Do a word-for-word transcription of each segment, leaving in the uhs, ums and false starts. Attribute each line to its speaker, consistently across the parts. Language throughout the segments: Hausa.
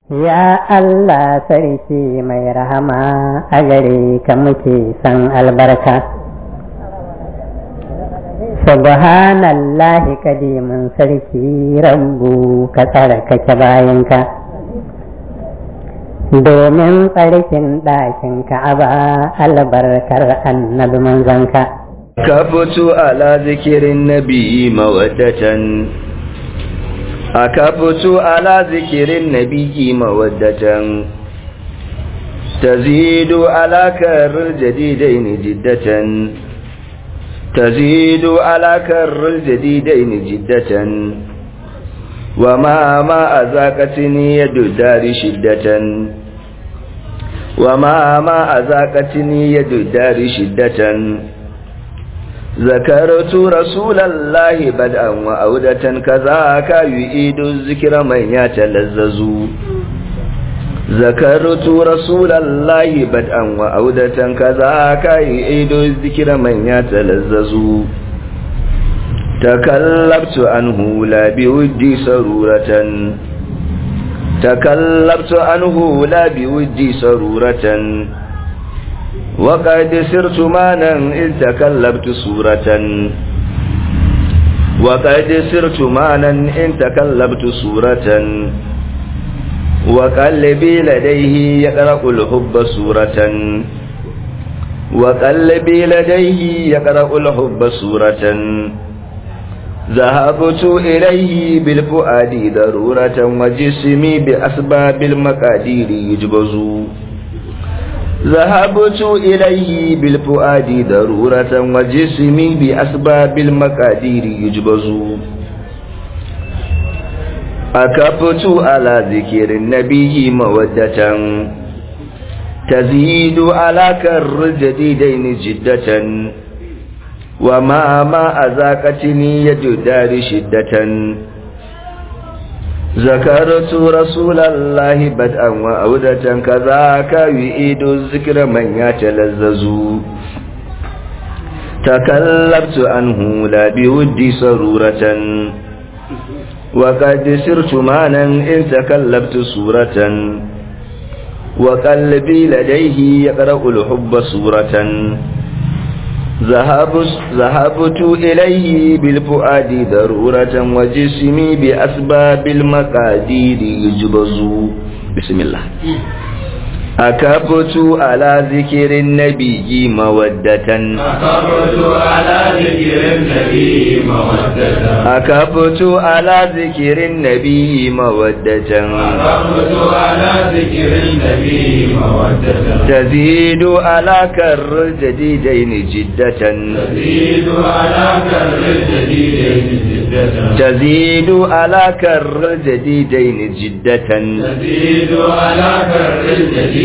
Speaker 1: Ya Allah sarki mai rahama, a gare ka muke san albarka. Subhanallahi kadimin sarki rabbu, ka tsarkake bayanka domin tsarkin ɗakin Ka'aba, albarkar annabi manzanka.
Speaker 2: Ka fito ala zikirin nabi mawaddatan, aka fito ala zikirin nabi mawaddatan, tazidu ala karr jadidain jiddatan, tazidu ala karr jadidain jiddatan, wa ma ma azaqatni yadu dari shiddatan, wa ma ma azaqatni yadu dari shiddatan. ذكرت رسول الله بدءا وعودة كذاك يعيد الذكر من يتلذذ. ذكرت رسول الله بدءا وعودة كذاك يعيد الذكر من يتلذذ. تكلبت عنه لا بودي سرورة، تكلبت عنه لا بودي سرورة، وقد سرت مانا إذ تكلبت سورة، وقد سرت مانا إن تكلبت سورة، وقلبي لديه يقرأ الحب سورة، وقلبي لديه يقرأ الحب سورة. ذهبت إليه بالفؤاد ضرورة، وجسمي بأسباب المقادير يجبز. ذهبت إليه بالفؤاد ضرورة، وجسمي بأسباب المقادير يجبز. أكفت على ذكر النبي مودة، تزيد على كر الجديدين جدة، وما ما أذاقتني يد دار شدة. ذكرت رسول الله بدءا وعودة كذاك يعيد الذكر من يتلذذ. تكلبت عنه لا بودي سرورة، وقد سرت مانا إن تكلبت سورة، وقلبي لديه يقرأ الحب سورة. ذهبت إليه بالفؤاد ضرورة، وجسمي بأسباب المقادير يجبز. بسم الله. أكبت على ذكر النبي مودة،
Speaker 3: أكبت على ذكر النبي مودة،
Speaker 2: أكبت على ذكر النبي مودة،
Speaker 3: أكبت على ذكر النبي مودة.
Speaker 2: تزيد على كر الجديدين جدة،
Speaker 3: تزيد على كر الجديدين جدة،
Speaker 2: تزيد على كر الجديدين جدة،
Speaker 3: تزيد على كر الجديدين.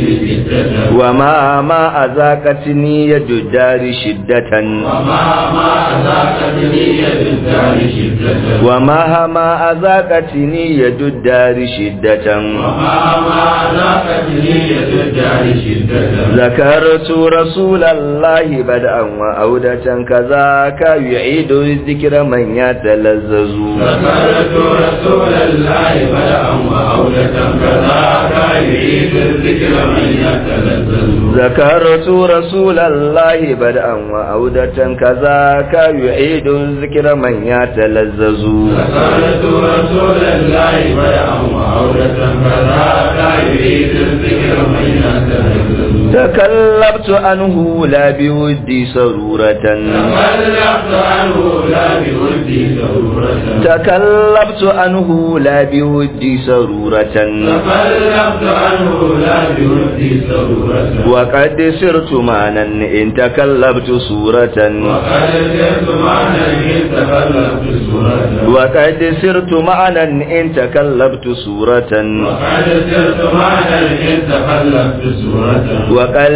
Speaker 2: وما ما أذاقتني يد الدار شدة،
Speaker 3: وما ما أذاقتني يد الدار شدة،
Speaker 2: وما ما أذاقتني يد الدار شدة،
Speaker 3: وما ما أذاقتني يد الدار شدة.
Speaker 2: ذكرت رسول الله بدءا وعودة كذاك يعيد الذكر من يتلذذ.
Speaker 3: ذكرت رسول الله بدءا وعودة كذاك يعيد الذكر من يتلذذ.
Speaker 2: ذكرت رسول الله بدءا وعودة كذاك يعيد الذكر من يتلذذ.
Speaker 3: ذكرت رسول الله بدءا وعودة كذاك يعيد الذكر من يتلذذ.
Speaker 2: تكلبت عنه لا بودي سرورة،
Speaker 3: تكلبت عنه لا بودي سرورة،
Speaker 2: تكلبت عنه لا بودي سرورة،
Speaker 3: تكلبت عنه لا بودي سرورة.
Speaker 2: وقد سرت معنا إن تكلبت سورة،
Speaker 3: وقد سرت معنا إن تكلبت سورة،
Speaker 2: وقد سرت معنا إن تكلبت سورة،
Speaker 3: وقد سرت معنا إن تكلبت سورة.
Speaker 2: وقلبي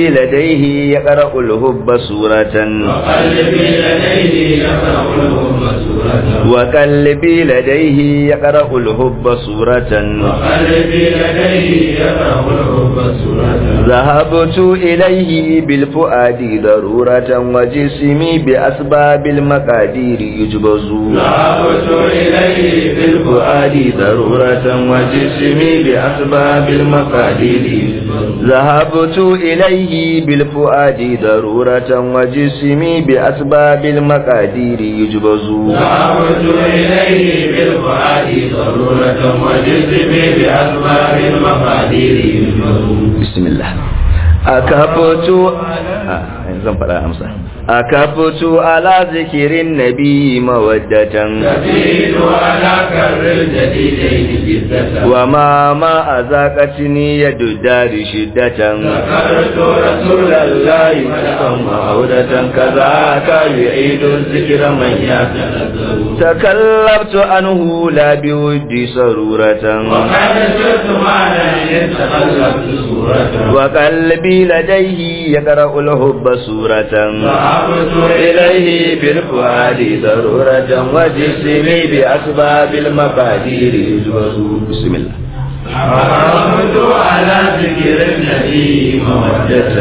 Speaker 2: وقلبي لديه يقرأ الحب سورة
Speaker 3: وقلبي لديه يقرأ الحب سورة
Speaker 2: وقلبي لديه يقرأ الحب سورة
Speaker 3: وقلبي لديه يقرأ الحب سورة
Speaker 2: ذهبت إليه بالفؤاد ضرورة وجسمي بأسباب المقادير يجبز
Speaker 3: ذهبت إليه بالفؤاد
Speaker 2: ضرورة وجسمي بأسباب المقادير ذهبت إليه بالفؤاد ضرورة وجسمي بأسباب المقادير يجبز
Speaker 3: ذهبت إليه بالفؤاد ضرورة وجسمي بأسباب المقادير يجبز.
Speaker 2: بسم الله. أكبت zan faɗa amsa akabtu ala zikirin nabi mawaddatan
Speaker 3: tazidu ala karril jadidaini jiddatan
Speaker 2: wa ma ma azaqatni yadu dari shiddatan
Speaker 3: zakartu rasulallahi
Speaker 2: wa ma'udatan kazaka yu'idu zikra man yatanazzalu takallabtu anhu la biwuddi saruratan
Speaker 3: wa qad sirtu ma'ana yatakallabtu suratan
Speaker 2: wa qalbi ladayhi yaqra'u al-hubba suratan
Speaker 3: ذهبت
Speaker 2: إليه بالفؤاد ضرورة وجسمي بأسباب المقادير يجوز. بسم الله.
Speaker 3: حرمت على ذكر النبي مودة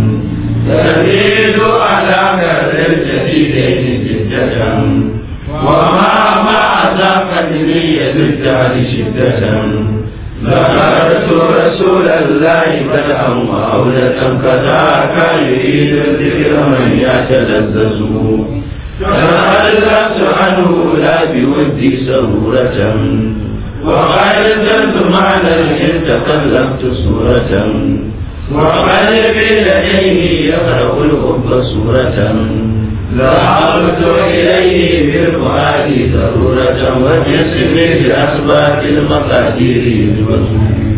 Speaker 3: تزيد على كر الجديدين جدة وما ما ذاقتني بالجهل شدة ذكرت رسول الله بدءا وعودة كذاك يريد الذكر من يتلذذ تخلفت عنه لا بودي سرورة وقد زلت معنى إن تكلمت سورة وقلبي لديه يقرأ الحب سورة ذهبت إليه بالفؤاد ضرورة وجسمي بأسباب المقادير يجوز.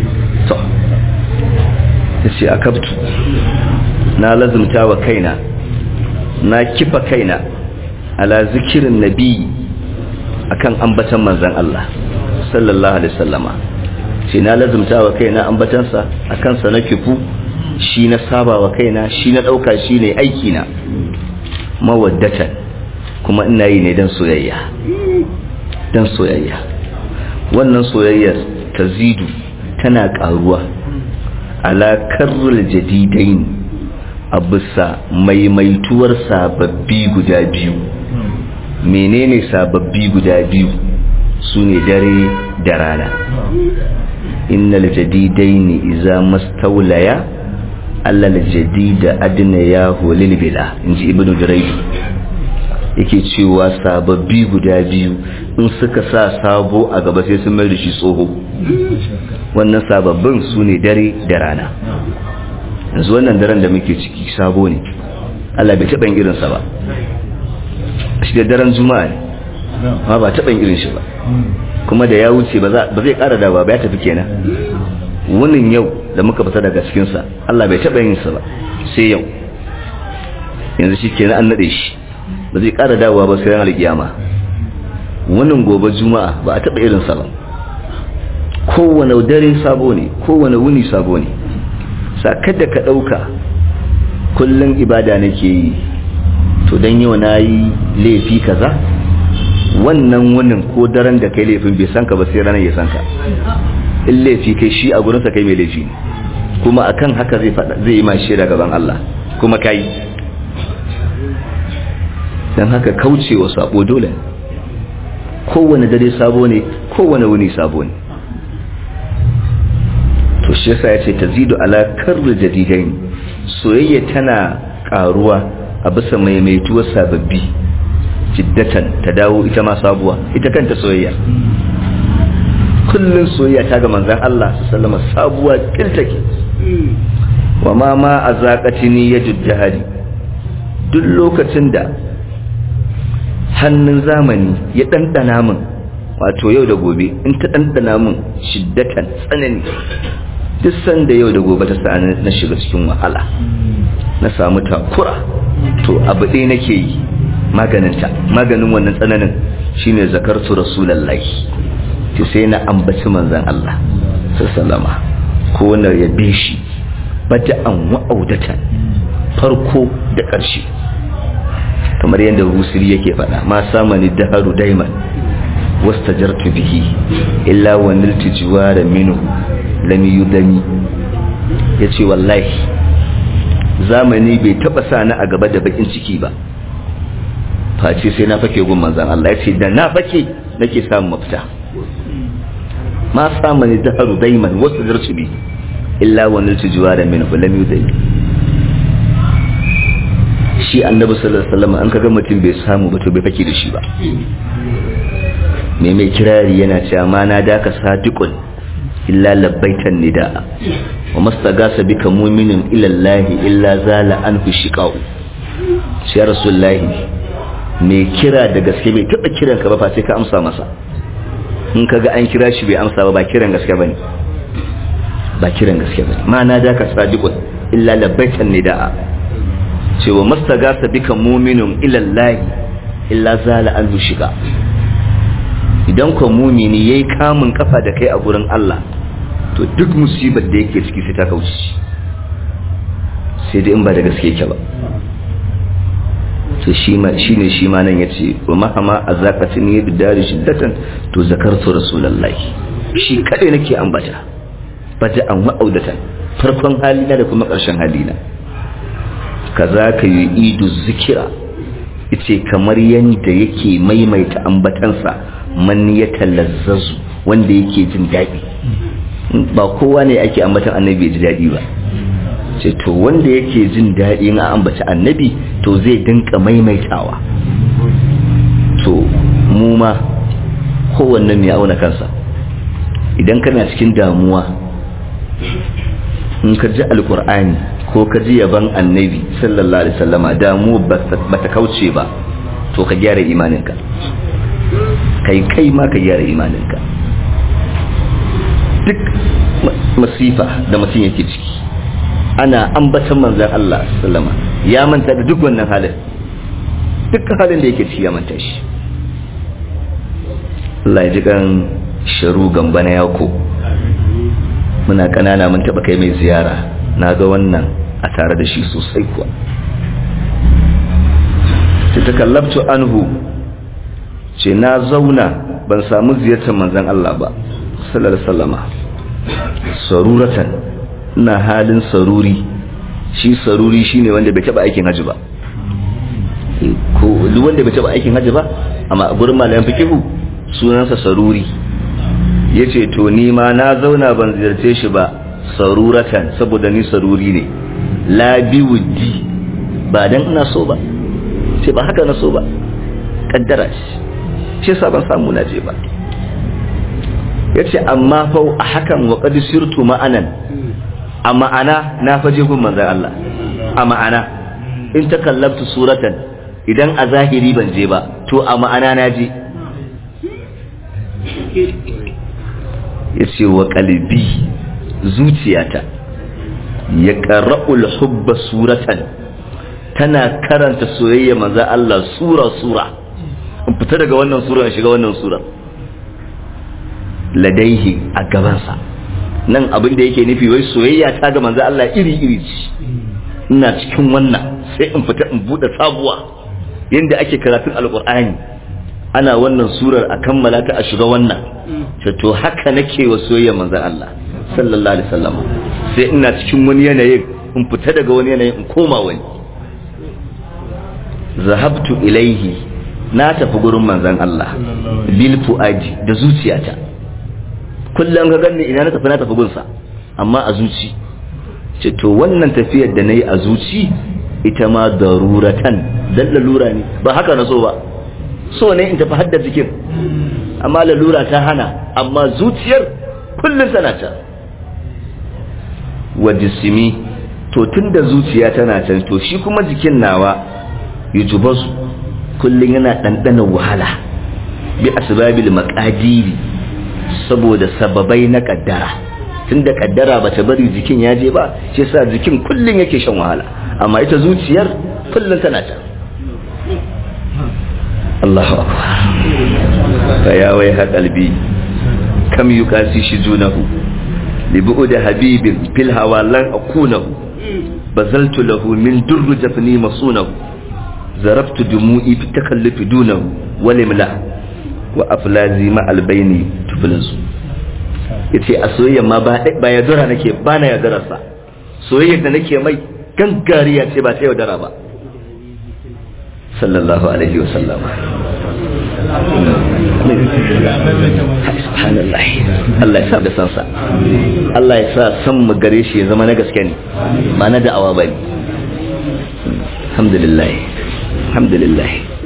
Speaker 2: sai akabtu na lazumta wa kaina na kifa kaina ala zikirin nabi akan ambatan manzon Allah sallallahu alaihi wasallama sai na lazumta wa kaina ambatansa akan sa na kifu shi na saba wa kaina shi na dauka shi ne aiki na mawaddatan kuma ina yi ne dan soyayya dan soyayya wannan soyayyar tazidu tana karuwa ala karrul jadidain abusa maimaituwar sababbi guda biyu. Menene sababbi guda biyu? Sune dare da rana. Innal jadidaini iza mastawlaya allal jadida adna ya hulil bila inji ibnu durayd yake cewa sababbi guda biyu in suka sa sabo a gaba sai sun mai da shi tsoho. Wannan sababbin su ne dare da rana. Yanzu wannan daren da muke ciki sabo ne, Allah bai taɓa yin irinsa ba. Shi da daren juma'a ne, amma ba taɓa yin irin shi ba, kuma da ya wuce ba zai ƙara dawa ba, ya tafi kenan. Wannan yau da muka fita daga cikinsa Allah bai taɓa yin sa ba sai yau. Yanzu shi kenan an naɗe shi, ba zai ƙara dawa ba sai ran alƙiyama. Wannan gobe juma'a ba a taɓa irinsa ba. Kowane dare sabo ne, kowane wuni sabo ne. Sakar da ka ɗauka kullum ibada nake yi, to don yau na yi laifi kaza, wannan wunin ko daren da kai laifin bai san ka ba sai ranar ya san ka. In laifi kai shi a gurinsa kai mai laifi ne, kuma akan haka zai faɗa zai yi ma shaida gaban Allah kuma kai. Dan haka kaucewa sabo dole. Kowane dare sabo ne, kowane wuni sabo ne. To shi yasa yace tazidu ala karri jadidain, soyayya tana karuwa a bisa maimaituwar sababbi, jiddatan ta dawo ita ma sabuwa, ita kanta soyayya. Kullun soyayya ta ga manzon Allah sallallahu alaihi wasallam sabuwa kiltake. Wa ma ma azaqatini yajud jahari, duk lokacin da hannun zamani ya dandana min, wato yau da gobe in ta dandana min shiddatan tsanani, duk sanda yau da gobe ta sa na shiga cikin wahala, na samu takura, to abu ɗaya nake yi maganinta, maganin wannan tsananin shine zakartu rasulullahi, to sai na ambaci manzon Allah sallama ko na yabe shi bada'an wa'audatan farko da ƙarshe, kamar yadda Rusiri yake faɗa, ma samani daharu daiman wastajartu bihi illa wa niltu jiwara minhu lam yudani. yace wallahi zamani bai taba sani a gaba da bakin ciki ba face sai na fake gun manzon Allah. yace da na fake nake samun mafita. ma samani daharu daiman wastajartu bihi illa wa niltu jiwara minhu lam yudani. shi annabi sallallahu alaihi wasallam an kaga mutum bai samu ba to bai fake da shi ba. mai mai kirari yana cewa ma na daka sadiqun illa labbaitan nidaa wa mastagasa bika mu'minun ila Allah illa zala anhu shiqau. shi rasulullahi mai kira da gaske bai taba kiran ka ba fa sai ka amsa masa. in kaga an kira shi bai amsa ba ba kiran gaske bane, ba kiran gaske bane. ma na daka sadiqun illa labbaitan nidaa, cewa mastagasa bika mu'minun ila Allah illa zala anhu shiqa. idan ko mumini yayi kamun kafa da kai a gurin Allah to duk musibar da yake ciki sai ta kauce, sai dai in ba da gaske yake ba. to shi ma shine shi ma nan yace wa mahama azaqatini bidari shiddatan to zakartu rasulullahi, shi kadai nake ambata bada an wa'audatan, farkon halina da kuma karshen halina. kaza ka yi idu zikira, yace kamar yanda yake maimaita ambatansa man ya talazzazu, wanda yake jin daɗi. ba kowa ne ake ambatan annabi ya ji daɗi ba, ce to wanda yake jin daɗi na ambata annabi to zai dinka maimaitawa. to mu ma kowanne mai auna kansa, idan kana cikin damuwa in ka ji alkur'ani ko ka ji yaban annabi sallallahu alaihi wasallama damuwa ba ta kauce ba, to ka gyara imaninka, kai kai ma ka gyara imaninka. duk masifa da mutum yake ciki ana ambatan manzan Allah sallama ya manta da duk wannan halin, duk halin da yake ciki ya manta shi. Allah ya ji kan sharu gamba na yako, muna kanana mun taba kai mai ziyara, na ga wannan a tare da shi sosai kuwa. ta takallabtu anhu, ce na zauna ban samu ziyartar manzan Allah ba sallallahu alaihi wasallama saruratan, ina halin saruri. shi saruri shine wanda bai taba aikin haji ba, ko duk wanda bai taba aikin haji ba amma gurin malaman fiqhu sunansa saruri. yace to ni ma na zauna ban ziyarce shi ba saruratan, saboda ni saruri ne, la biwudi, ba dan ina so ba, sai ba haka na so ba, kaddara shi shi yasa ban samu na je ba. yace amma fa a hakan wa qad sirtu ma'anan, a ma'ana na faje gun manzon Allah, a ma'ana in takallabtu suratan, idan a zahiri ban je ba to a ma'ana na je. yace wa qalbi, zuciyata ya qara'ul hubba suratan, tana karanta soyayya manzon Allah sura sura, in fita daga wannan sura in shiga wannan sura. ladaihi, a gabansa. nan abin da yake nufi wai soyayya ta ga manzo Allah iri iri ce, ina cikin wannan sai in fita in bude sabuwa, yanda ake karatun alqur'ani ana wannan surar a kammala ta a shiga wannan, to haka nake wa soyayya manzo Allah sallallahu alaihi wasallam. sai ina cikin wani yanayi in fita daga wani yanayi in koma wani. zahabtu ilaihi, na tafi gurin manzon Allah bil fuadi, da zuciyata. kullum ka ganni ina na tafi na tafi gunsa, amma a zuci. ce to wannan tafiyar da nayi a zuci ita ma daruratan, dan lalura ne, ba haka na so ba, so ne in tafi haddar jikin, amma lalura ta hana, amma zuciyar kullum tana ta. wa jismi, to tunda zuciya tana can, to shi kuma jikin nawa yujubasu, kullum yana ɗanɗanar wahala, bi asbabil maqadiri, saboda sababai na kaddara. tunda kaddara bata bari jikin ya je ba, shi yasa jikin kullun yake shan wahala, amma ita zuciyar kullun tana ta. Allahu akbar. fa ya wai qalbi kam yukasi shijunahu li bu'd habibin fil hawa lan akunahu. bazaltu lahu min durru jafni masunahu zaraftu dumu'i fi takallufi dunahu walimla wa aflazi ma albaini tuflizu yace a soyayya ma ba ba yaudara nake ba na yaudara sa soyayya da nake mai gangariya ce ba ta yaudara ba sallallahu alaihi wasallam. Subhanallah, Allah ya sa da sansa, Allah ya sa san mu gare shi ya zama na gaske ne ba na da'awa bane. Alhamdulillah, alhamdulillah.